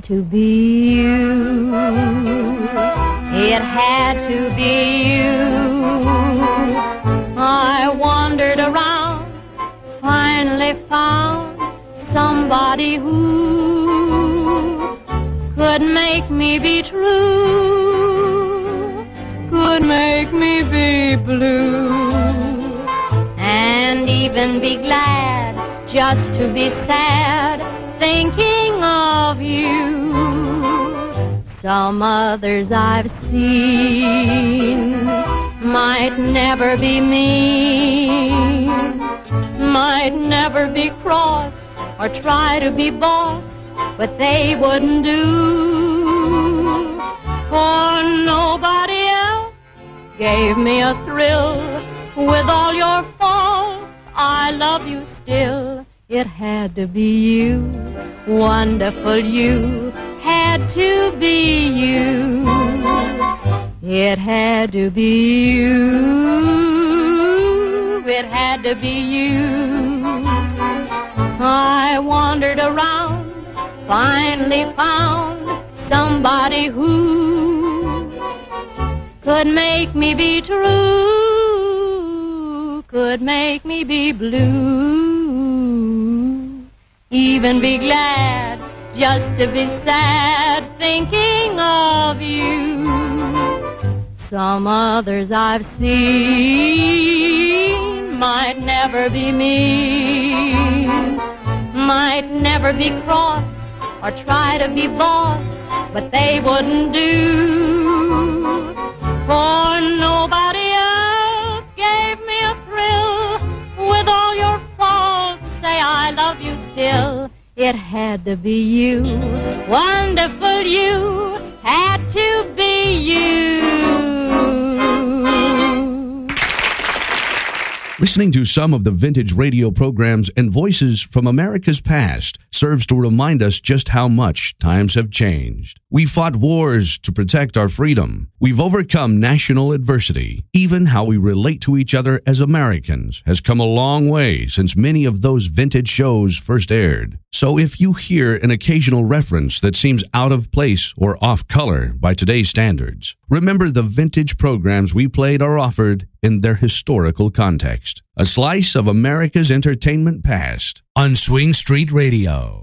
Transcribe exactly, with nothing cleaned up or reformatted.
to be you. It had to be you. I wandered around, finally found somebody who could make me be true, could make me be blue, and even be glad just to be sad, thinking of you. Some others I've seen might never be mean, might never be cross or try to be boss, but they wouldn't do. For nobody else gave me a thrill. With all your faults, I love you still. It had to be you, wonderful you, had to be you. It had to be you, it had to be you. I wandered around, finally found somebody who could make me be true, could make me be blue, even be glad just to be sad, thinking of you. Some others I've seen might never be mean, might never be cross or try to be boss, but they wouldn't do. For nobody else gave me a thrill. With all your faults, say I love you still. It had to be you, wonderful you, had to be you. Listening to some of the vintage radio programs and voices from America's past serves to remind us just how much times have changed. We fought wars to protect our freedom. We've overcome national adversity. Even how we relate to each other as Americans has come a long way since many of those vintage shows first aired. So if you hear an occasional reference that seems out of place or off color by today's standards, remember the vintage programs we played are offered in their historical context. A slice of America's entertainment past on Swing Street Radio.